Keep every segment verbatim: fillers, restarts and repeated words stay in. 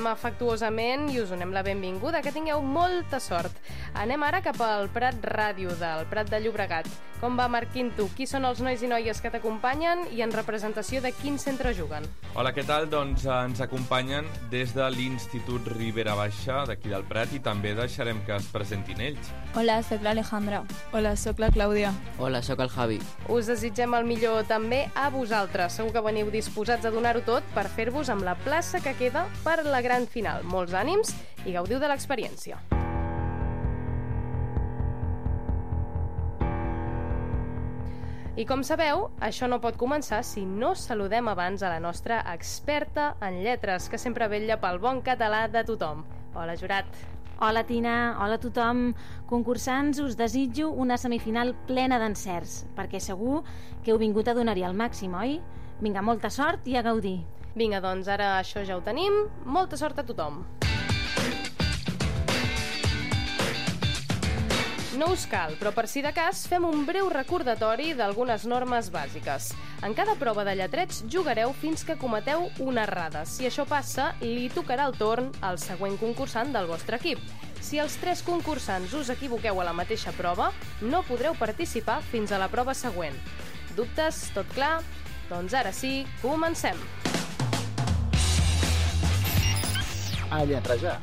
afectuosament i us donem la benvinguda, que tingueu molta sort. Anem ara cap al Prat Ràdio del Prat de Llobregat. Com va, Marc Quinto? Qui són els nois i noies que t'acompanyen i en representació de quin centre juguen? Hola, què tal? Doncs ens acompanyen des de l'Institut Ribera Baixa d'aquí del Prat i també deixarem que es presentin ells. Hola, soc l'Alejandra. Hola, soc la Clàudia. Hola, sóc el Javi. Us desitgem el millor també a vosaltres. Segur que veniu disposats a donar-ho tot per fer-vos amb la plaça que queda per la gran final. Molts ànims i gaudiu de l'experiència. I com sabeu, això no pot començar si no saludem abans a la nostra experta en lletres, que sempre vetlla pel bon català de tothom. Hola, jurat. Hola, Tina. Hola a tothom. Concursants, us desitjo una semifinal plena d'encerts, perquè segur que heu vingut a donar-hi el màxim, oi? Vinga, molta sort i a gaudir. Vinga, doncs ara això ja ho tenim. Molta sort a tothom. No us cal, però per si de cas fem un breu recordatori d'algunes normes bàsiques. En cada prova de lletreig jugareu fins que cometeu una errada. Si això passa, li tocarà el torn al següent concursant del vostre equip. Si els tres concursants us equivoqueu a la mateixa prova, no podreu participar fins a la prova següent. Dubtes? Tot clar? Doncs ara sí, comencem! A lletrejar.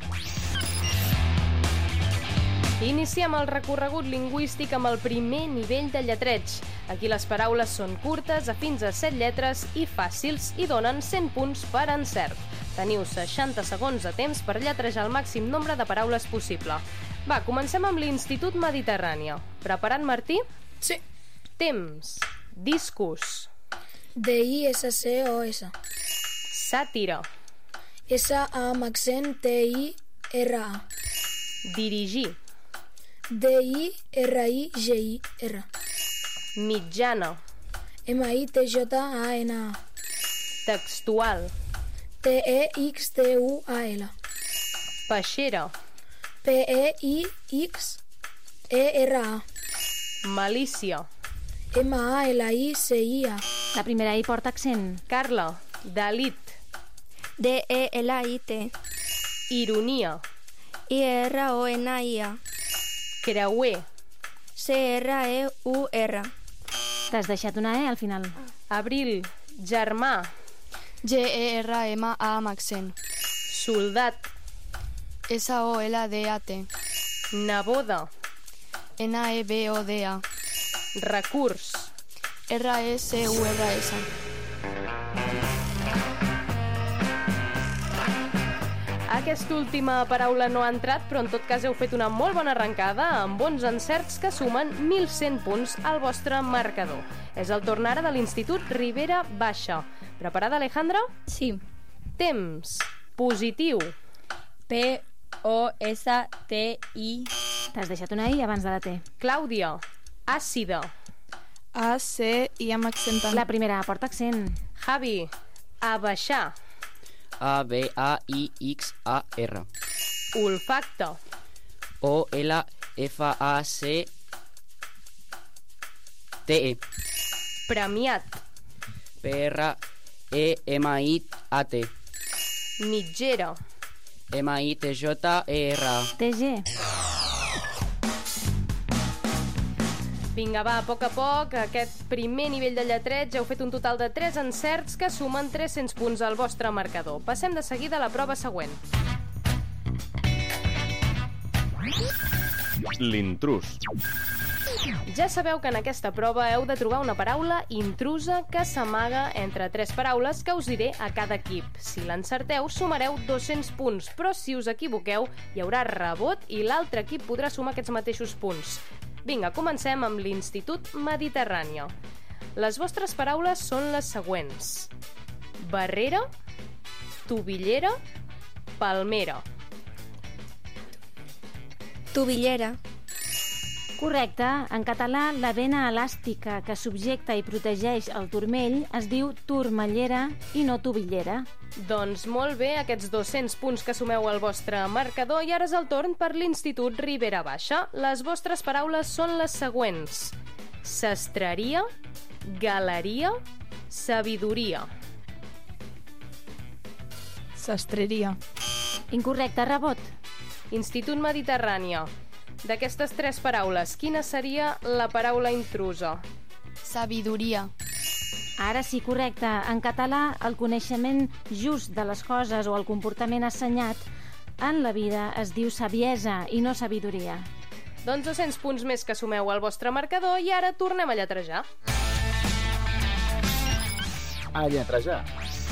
Iniciem el recorregut lingüístic amb el primer nivell de lletreig. Aquí les paraules són curtes, a fins a set lletres i fàcils i donen cent punts per encert. Teniu seixanta segons de temps per lletrejar el màxim nombre de paraules possible. Va, comencem amb l'Institut Mediterrània. Preparat, Martí? Sí. Temps. Discus. D I S C O S. Sàtira. S A amb accent T I R A. Dirigir. D I R I G I R. Mitjana. M I T J A N A. Textual. T E X T U A L. Peixera. P E I X E R A. Malícia. M A L I C I A. La primera I porta accent. Carla. Dalit. D E L I T. Ironia. I R O N I A. Creuer. C R E U R. T'has deixat una E al final. Abril. Germà. G E R M A amb accent. Soldat. S O L D A T. Neboda. N E B O D A. Recurs. R E C U R S. Aquesta última paraula no ha entrat, però en tot cas heu fet una molt bona arrencada amb bons encerts que sumen mil cent punts al vostre marcador. És el torn ara de l'Institut Ribera Baixa. Preparada, Alejandra? Sí. Temps. Positiu. P O S T I. T'has deixat una I abans de la T. Clàudia. Àcida. A C I amb accent tancat. La primera porta accent. Javi. Abaixar. A B A I X A R. Olfacte. O L F A C T E. Premiat. P R E M I A T. Mitgera. M I T J E R A. T G. Vinga, va, a poc a poc, aquest primer nivell de lletreig heu fet un total de tres encerts que sumen tres-cents punts al vostre marcador. Passem de seguida a la prova següent. L'intrús. Ja sabeu que en aquesta prova heu de trobar una paraula intrusa que s'amaga entre tres paraules que us diré a cada equip. Si l'encerteu, sumareu dos-cents punts, però si us equivoqueu, hi haurà rebot i l'altre equip podrà sumar aquests mateixos punts. Vinga, comencem amb l'Institut Mediterrània. Les vostres paraules són les següents: barrera, tobillera, palmera. Tobillera. Correcte. En català, la vena elàstica que subjecta i protegeix el turmell es diu turmellera i no tobillera. Doncs molt bé, aquests dos-cents punts que sumeu al vostre marcador, i ara és el torn per l'Institut Ribera Baixa. Les vostres paraules són les següents: sastreria, galeria, sabidoria. Sastreria. Incorrecte, rebot. Institut Mediterrània. D'aquestes tres paraules, quina seria la paraula intrusa? Sabidoria. Ara sí, correcte. En català, el coneixement just de les coses o el comportament assenyat en la vida es diu saviesa i no sabidoria. Doncs dos-cents punts més que sumeu al vostre marcador i ara tornem a lletrejar. A lletrejar.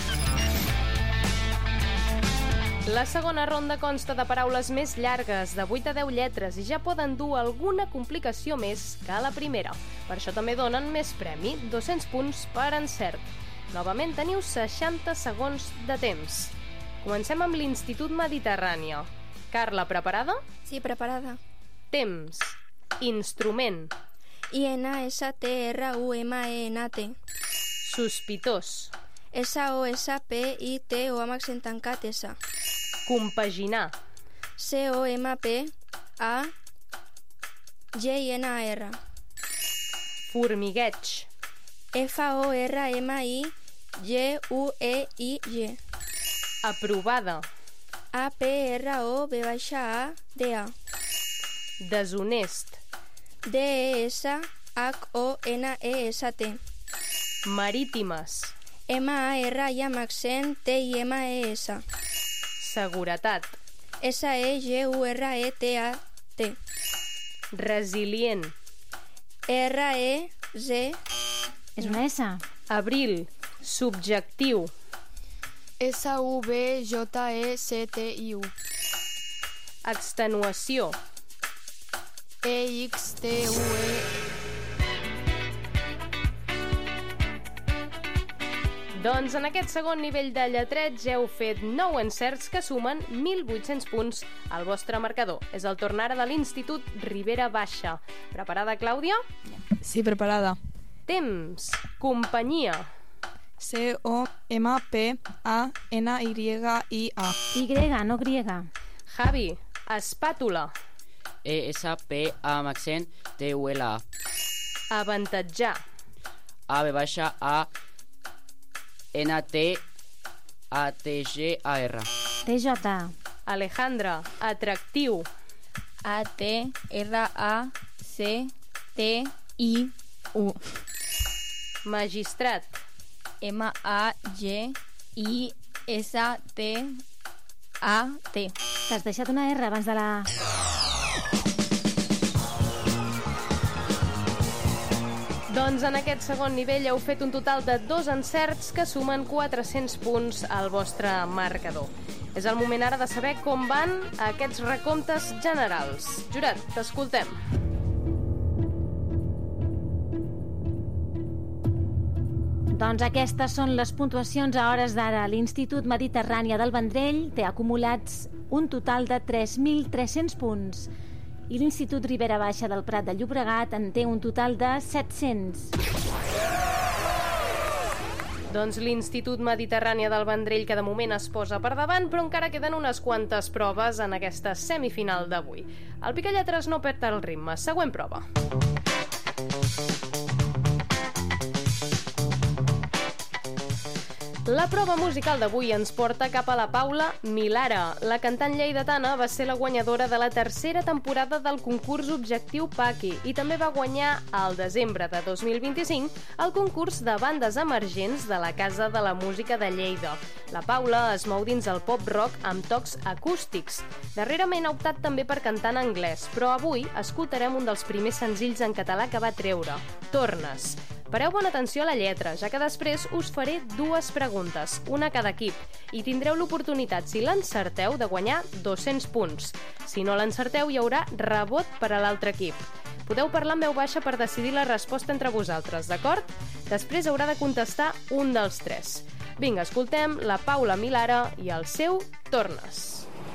La segona ronda consta de paraules més llargues, de vuit a deu lletres, i ja poden dur alguna complicació més que la primera. Per això també donen més premi, dos-cents punts per encert. Novament teniu seixanta segons de temps. Comencem amb l'Institut Mediterrània. Carla, preparada? Sí, preparada. Temps. Instrument. I N S T R U M E N T. Sospitós. S O S P I T O amb accent tancat S. Compaginar. C O M P A G I N A R. Formigueig. F O R M I G U E I G. Aprovada. A P R O V A D A. Deshonest. D E S H O N E S T. Marítimes. M A R I amb accent T I M E S. Seguretat. S E G U R E T A T. Resilient. R E Z. És una S. Abril. Subjectiu. S U B J E C T I U. Extenuació. E X T U E. Doncs en aquest segon nivell de lletreig heu fet nou encerts que sumen mil vuit-cents punts al vostre marcador. És el torn ara de l'Institut Ribera Baixa. Preparada, Clàudia? Sí, preparada. Temps. Companyia. C O M P A N Y I A. Y, no griega. Javi. Espàtula. E S P A amb accent T U L A. Avantatjar. A B baixa A N T A T G A R. T J. Alejandra. Atractiu. A T R A C T I U. Magistrat. M A G I S T A T. T'has deixat una R abans de la... Doncs en aquest segon nivell heu fet un total de dos encerts que sumen quatre-cents punts al vostre marcador. És el moment ara de saber com van aquests recomptes generals. Jurat, t'escoltem. Doncs aquestes són les puntuacions a hores d'ara. L'Institut Mediterrània del Vendrell té acumulats un total de tres mil tres-cents punts i l'Institut Ribera Baixa del Prat de Llobregat en té un total de set-cents. Doncs l'Institut Mediterrània del Vendrell que de moment es posa per davant, però encara queden unes quantes proves en aquesta semifinal d'avui. El Picalletres no perd el ritme. Següent prova. La prova musical d'avui ens porta cap a la Paula Milara. La cantant lleidatana va ser la guanyadora de la tercera temporada del concurs Objectiu Paqui i també va guanyar al desembre de dos mil vint-i-cinc el concurs de bandes emergents de la Casa de la Música de Lleida. La Paula es mou dins el pop-rock amb tocs acústics. Darrerament ha optat també per cantar en anglès, però avui escoltarem un dels primers senzills en català que va treure, Tornes. Pareu bona atenció a la lletra, ja que després us faré dues preguntes, una a cada equip, i tindreu l'oportunitat, si l'encerteu, de guanyar dos-cents punts. Si no l'encerteu, hi haurà rebot per a l'altre equip. Podeu parlar en veu baixa per decidir la resposta entre vosaltres, d'acord? Després haurà de contestar un dels tres. Vinga, escoltem la Paula Milara i el seu Tornes.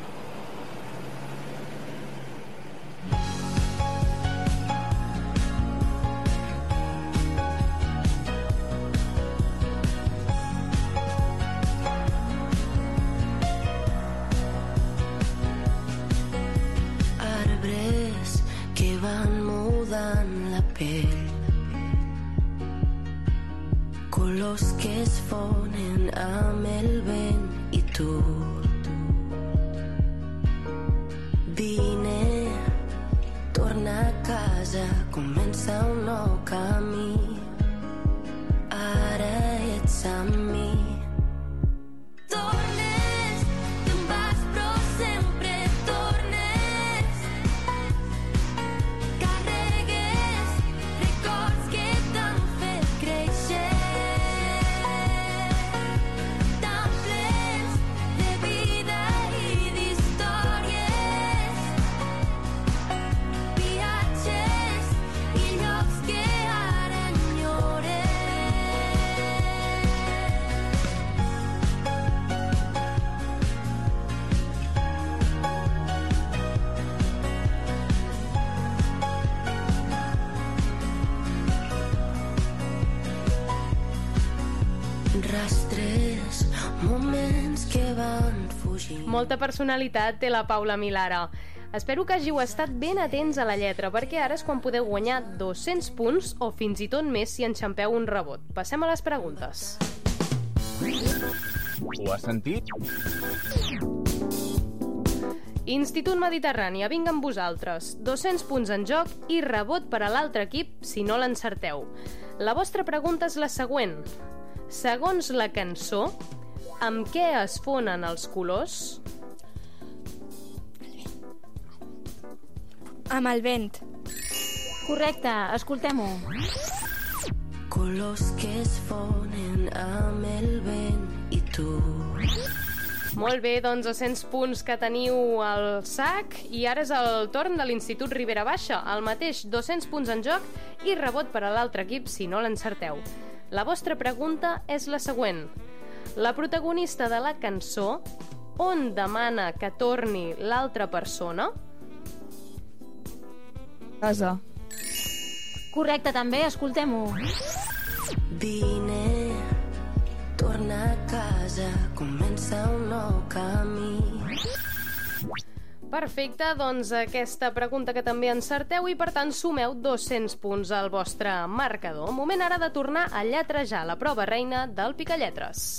Van mudant la pell, colors que es fonen amb el vent i tu. nou camí. Ara ets amb mi. Tornes, te'n vas però sempre tornes. Carregues records que t'han fet créixer, tan plens de vida i d'històries, viatges i llocs que ara enyores. Rastres, moments que van fugir. Molta personalitat té la Paula Milara. Espero que hàgiu estat ben atents a la lletra, perquè ara és quan podeu guanyar dos-cents punts o fins i tot més si enxampeu un rebot. Passem a les preguntes. Ho has sentit? Institut Mediterrània, vinga amb vosaltres. dos-cents punts en joc i rebot per a l'altre equip si no l'encerteu. La vostra pregunta és la següent. Segons la cançó, amb què es fonen els colors? Amb el vent. Correcte, escoltem-ho. Colors que es fonen amb el vent i tu. Molt bé, doncs dos-cents punts que teniu al sac i ara és el torn de l'Institut Ribera Baixa. El mateix, dos-cents punts en joc i rebot per a l'altre equip si no l'encerteu. La vostra pregunta és la següent. La protagonista de la cançó, on demana que torni l'altra persona? Casa. Correcte, també, escoltem-ho. Vine, torna a casa, comença un nou camí. Perfecte, doncs aquesta pregunta que també encerteu i per tant sumeu dos-cents punts al vostre marcador. Moment ara de tornar a lletrejar la prova reina del Picalletres.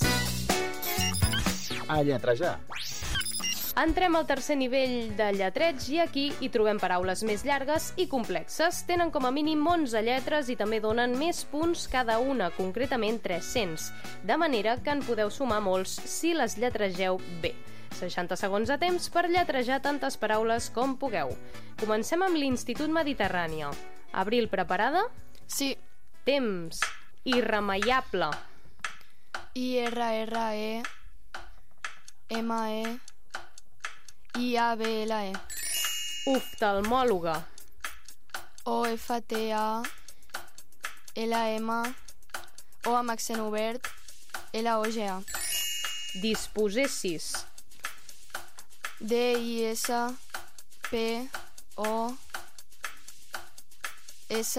A lletrejar. Entrem al tercer nivell de lletreig i aquí hi trobem paraules més llargues i complexes. Tenen com a mínim onze lletres i també donen més punts cada una, concretament tres-cents, de manera que en podeu sumar molts si les lletregeu bé. seixanta segons de temps per lletrejar tantes paraules com pugueu. Comencem amb l'Institut Mediterrània. Abril, preparada? Sí. Temps. Irremeiable. I R R E M E I A B L E. Oftalmòloga. O F T A L M O amb accent obert L O G A. Disposessis. D I S P O S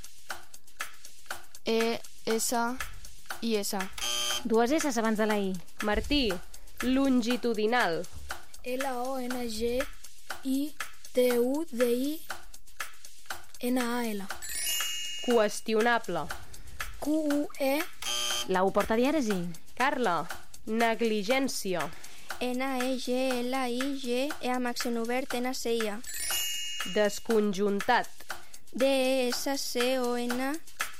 E S I S. Dues S abans de la I. Martí. Longitudinal. L O N G I T U D I N A L. Qüestionable. Q U E La U porta dièresi. Carla. Negligència. N E G L I G E amb accent obert N C I A. Desconjuntat. D E S C O N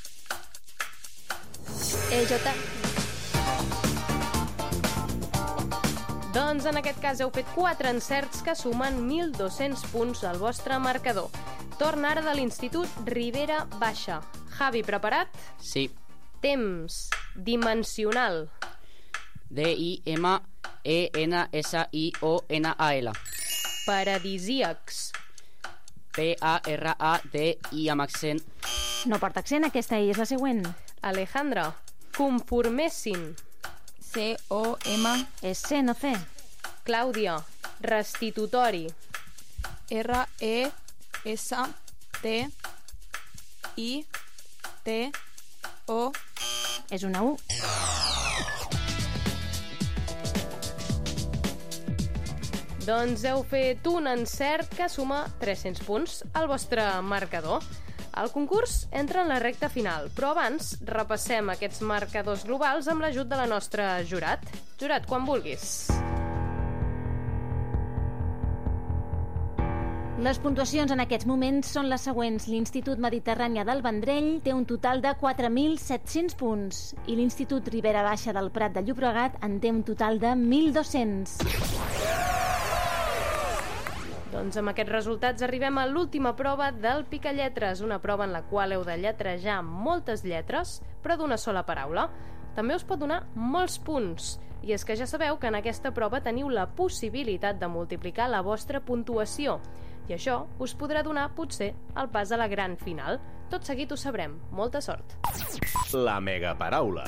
E J. Doncs en aquest cas heu fet quatre encerts que sumen mil dos-cents punts al vostre marcador. Torn ara de l'Institut Ribera Baixa. Javi, preparat? Sí. Temps. Dimensional. D I M E N S I O N A L. Paradisíacs. P A R A D I amb accent. No porta accent, aquesta I és la següent. Alejandra. Conformessin. C O M. És C, no C. Clàudia. Restitutori. R E S T I T O. És una U. Doncs heu fet un encert que suma tres-cents punts al vostre marcador. El concurs entra en la recta final, però abans repassem aquests marcadors globals amb l'ajut de la nostra jurat. Jurat, quan vulguis. Les puntuacions en aquests moments són les següents. L'Institut Mediterrània del Vendrell té un total de quatre mil set-cents punts i l'Institut Ribera Baixa del Prat de Llobregat en té un total de mil dos-cents. Doncs amb aquests resultats arribem a l'última prova del Picalletres, una prova en la qual heu de lletrejar moltes lletres, però d'una sola paraula. També us pot donar molts punts. I és que ja sabeu que en aquesta prova teniu la possibilitat de multiplicar la vostra puntuació. I això us podrà donar, potser, el pas a la gran final. Tot seguit ho sabrem. Molta sort. La megaparaula.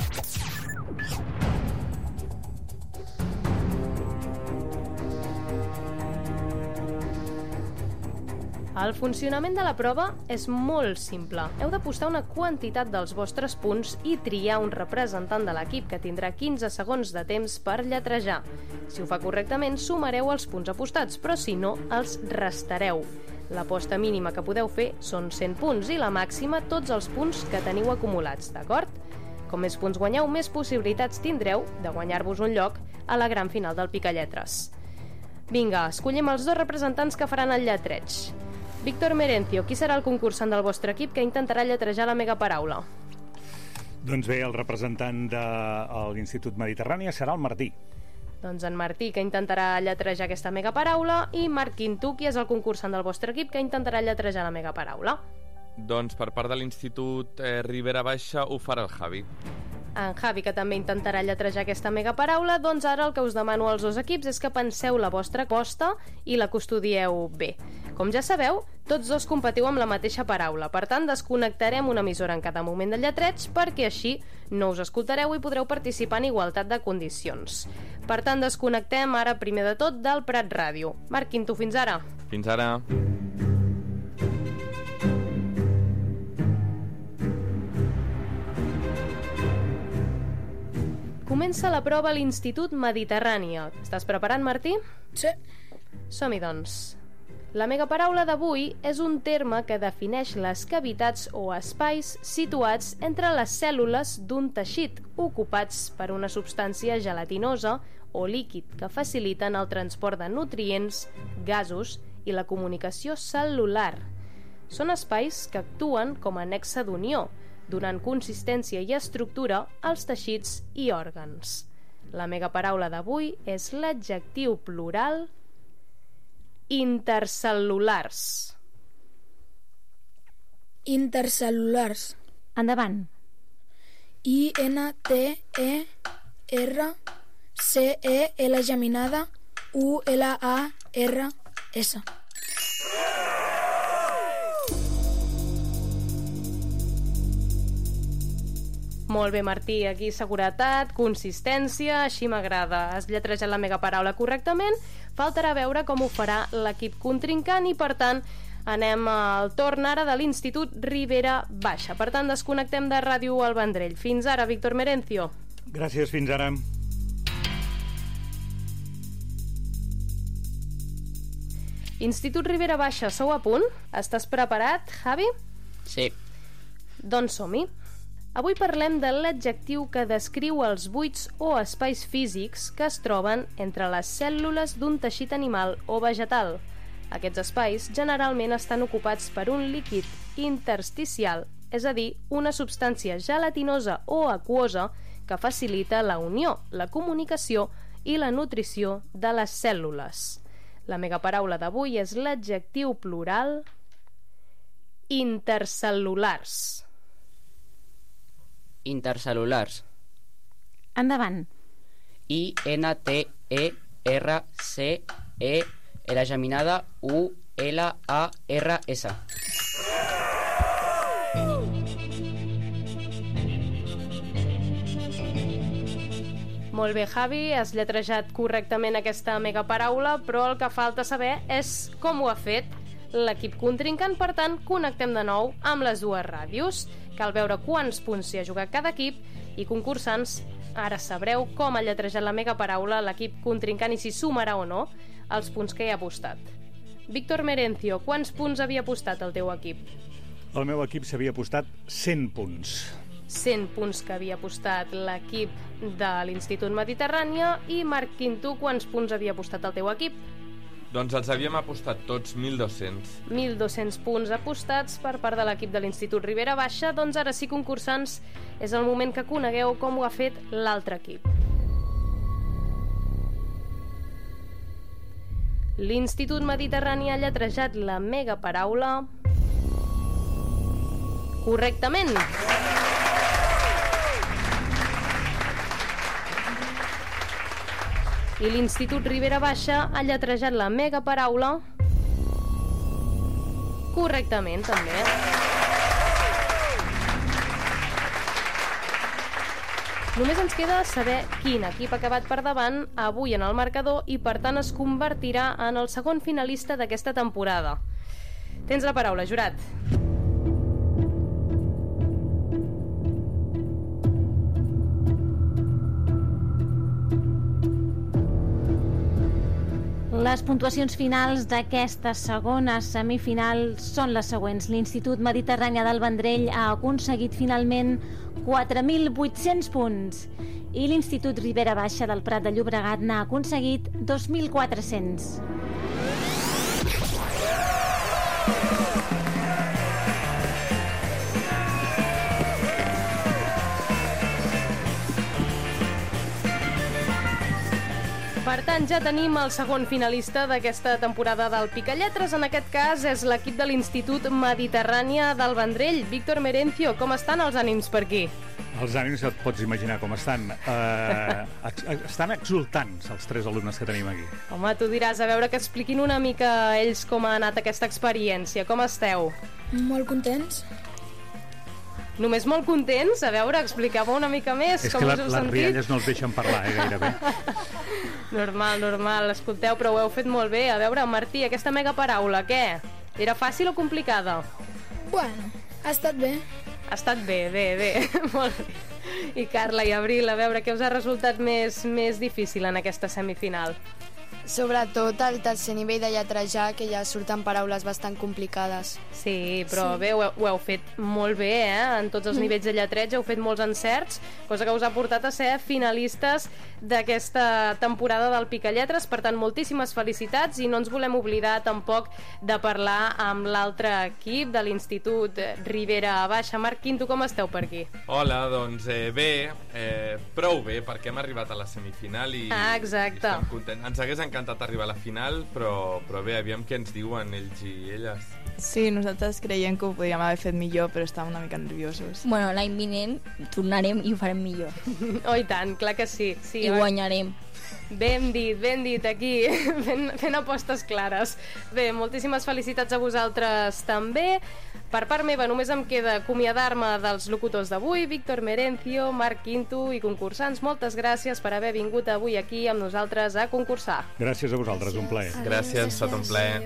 El funcionament de la prova és molt simple. Heu de postar una quantitat dels vostres punts i triar un representant de l'equip que tindrà quinze segons de temps per lletrejar. Si ho fa correctament, sumareu els punts apostats, però si no, els restareu. L'aposta mínima que podeu fer són cent punts i la màxima tots els punts que teniu acumulats, d'acord? Com més punts guanyeu, més possibilitats tindreu de guanyar-vos un lloc a la gran final del Picalletres. Vinga, escollim els dos representants que faran el lletreig. Víctor Merencio, qui serà el concursant del vostre equip que intentarà lletrejar la megaparaula? Doncs bé, el representant de l'Institut Mediterrània serà el Martí. Doncs en Martí, que intentarà lletrejar aquesta megaparaula, i Marc Quintú, qui és el concursant del vostre equip que intentarà lletrejar la megaparaula. Doncs per part de l'Institut eh, Ribera Baixa ho farà el Javi. En Javi, que també intentarà lletrejar aquesta megaparaula, doncs ara el que us demano als dos equips és que penseu la vostra aposta i la custodieu bé. Com ja sabeu, tots dos competiu amb la mateixa paraula, per tant desconnectarem una emissora en cada moment del lletreig perquè així no us escoltareu i podreu participar en igualtat de condicions. Per tant, desconnectem ara primer de tot del Prat Ràdio. Marc Quintú, fins ara. Fins ara. Comença la prova a l'Institut Mediterrània. Estàs preparat, Martí? Sí. Som-hi, doncs. La megaparaula d'avui és un terme que defineix les cavitats o espais situats entre les cèl·lules d'un teixit, ocupats per una substància gelatinosa o líquid que faciliten el transport de nutrients, gasos i la comunicació cel·lular. Són espais que actuen com a nexe d'unió, donant consistència i estructura als teixits i òrgans. La megaparaula d'avui és l'adjectiu plural intercel·lulars. Intercel·lulars. Endavant. I N T E R C E L geminada U L A R S. Molt bé, Martí, aquí seguretat, consistència, així m'agrada. Has lletrejat la megaparaula correctament, faltarà veure com ho farà l'equip contrincant i, per tant, anem al torn ara de l'Institut Ribera Baixa. Per tant, desconnectem de Ràdio El Vendrell. Fins ara, Víctor Merencio. Gràcies, fins ara. Institut Ribera Baixa, sou a punt? Estàs preparat, Javi? Sí. Doncs som-hi. Avui parlem de l'adjectiu que descriu els buits o espais físics que es troben entre les cèl·lules d'un teixit animal o vegetal. Aquests espais generalment estan ocupats per un líquid intersticial, és a dir, una substància gelatinosa o aquosa que facilita la unió, la comunicació i la nutrició de les cèl·lules. La megaparaula d'avui és l'adjectiu plural intercel·lulars. Intercel·lulars. Endavant. I N T E R C E L geminada U L A R S. Molt bé, Javi, has lletrejat correctament aquesta megaparaula, però el que falta saber és com ho ha fet l'equip contrincant. Per tant, connectem de nou amb les dues ràdios. Cal veure quants punts s'hi ha jugat cada equip i, concursants, ara sabreu com ha lletrejat la megaparaula l'equip contrincant i si sumarà o no els punts que hi ha apostat. Víctor Merencio, quants punts havia apostat el teu equip? El meu equip s'havia apostat cent punts. cent punts que havia apostat l'equip de l'Institut Mediterrània. I Marc Quintú, quants punts havia apostat el teu equip? Doncs els havíem apostat tots mil dos-cents. mil dos-cents punts apostats per part de l'equip de l'Institut Ribera Baixa. Doncs ara sí, concursants, és el moment que conegueu com ho ha fet l'altre equip. L'Institut Mediterrani ha lletrejat la mega paraula correctament. I l'Institut Ribera Baixa ha lletrejat la mega paraula correctament, també. Només ens queda saber quin equip ha acabat per davant avui en el marcador i, per tant, es convertirà en el segon finalista d'aquesta temporada. Tens la paraula, jurat. Les puntuacions finals d'aquesta segona semifinal són les següents. L'Institut Mediterrani del Vendrell ha aconseguit finalment quatre mil vuit-cents punts i l'Institut Ribera Baixa del Prat de Llobregat n'ha aconseguit dos mil quatre-cents. Per tant, ja tenim el segon finalista d'aquesta temporada del Picalletres. En aquest cas és l'equip de l'Institut Mediterrània del Vendrell. Víctor Merencio, com estan els ànims per aquí? Els ànims et pots imaginar com estan. Uh, ex estan exultants, els tres alumnes que tenim aquí. Home, tu diràs, a veure que expliquin una mica ells com ha anat aquesta experiència. Com esteu? Molt contents. Només molt contents? A veure, expliqueu-me una mica més. És com que la, us heu les sentit? rialles no els deixen parlar, eh, gairebé. Normal, normal. Escolteu, però ho heu fet molt bé. A veure, Martí, aquesta mega paraula, què? Era fàcil o complicada? Bueno, ha estat bé. Ha estat bé, bé, bé. Molt bé. I Carla i Abril, a veure, què us ha resultat més, més difícil en aquesta semifinal? Sobretot el tercer nivell de lletrejar, que ja surten paraules bastant complicades. Sí, però Sí. bé, ho, heu- ho heu fet molt bé, eh? En tots els nivells de lletreig heu fet molts encerts, cosa que us ha portat a ser finalistes d'aquesta temporada del Picalletres. Per tant, moltíssimes felicitats i no ens volem oblidar tampoc de parlar amb l'altre equip de l'Institut Ribera Baixa. Marc Quinto, com esteu per aquí? Hola, doncs eh, bé, eh, prou bé, perquè hem arribat a la semifinal i, Ah, exacte. i estem contents. Ens hagués encantat arribar a la final, però, però bé, aviam què ens diuen ells i elles. Sí, nosaltres creiem que ho podríem haver fet millor, però estàvem una mica nerviosos. Bueno, l'any vinent tornarem i ho farem millor. Oh, i tant, clar que sí. sí I guanyarem. Ben dit, ben dit, aquí, fent, fent apostes clares. Bé, moltíssimes felicitats a vosaltres també. Per part meva, només em queda acomiadar-me dels locutors d'avui, Víctor Merencio, Marc Quinto i concursants. Moltes gràcies per haver vingut avui aquí amb nosaltres a concursar. Gràcies a vosaltres, un plaer. Gràcies, ha estat un plaer.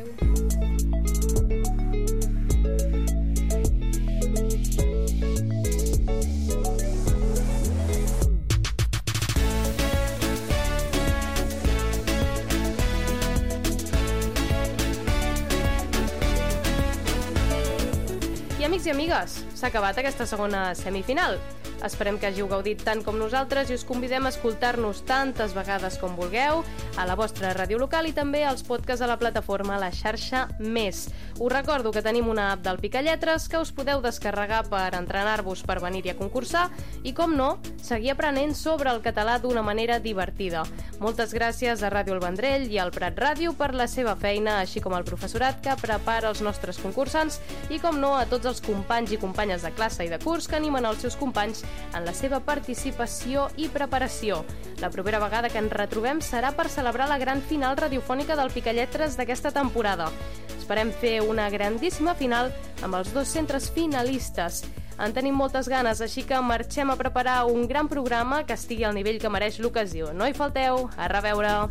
I amics i amigues, s'ha acabat aquesta segona semifinal. Esperem que hàgiu gaudit tant com nosaltres i us convidem a escoltar-nos tantes vegades com vulgueu a la vostra ràdio local i també als podcasts a la plataforma La Xarxa Més. Us recordo que tenim una app del Picalletres que us podeu descarregar per entrenar-vos per venir-hi a concursar i, com no, seguir aprenent sobre el català d'una manera divertida. Moltes gràcies a Ràdio El Vendrell i al Prat Ràdio per la seva feina, així com al professorat que prepara els nostres concursants i, com no, a tots els companys i companyes de classe i de curs que animen els seus companys en la seva participació i preparació. La propera vegada que ens retrobem serà per celebrar la gran final radiofònica del Picalletres d'aquesta temporada. Esperem fer una grandíssima final amb els dos centres finalistes. En tenim moltes ganes, així que marxem a preparar un gran programa que estigui al nivell que mereix l'ocasió. No hi falteu, a reveure!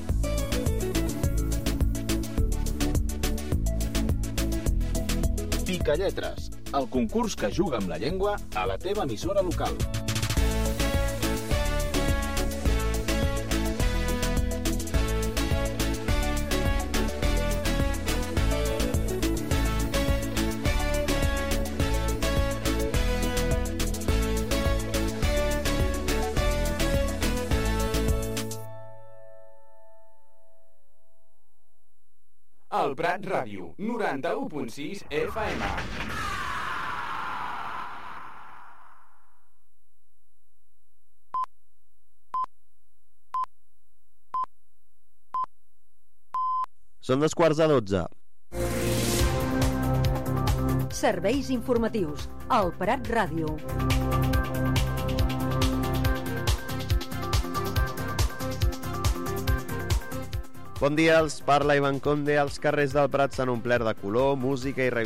Picalletres, el concurs que juga amb la llengua a la teva emissora local. El Prat Ràdio, noranta-u punt sis F M. Són dos quarts de dotze. Serveis informatius. El Prat Ràdio. Bon dia, els parla Ivan Conde. Els carrers del Prat s'han omplert de color, música i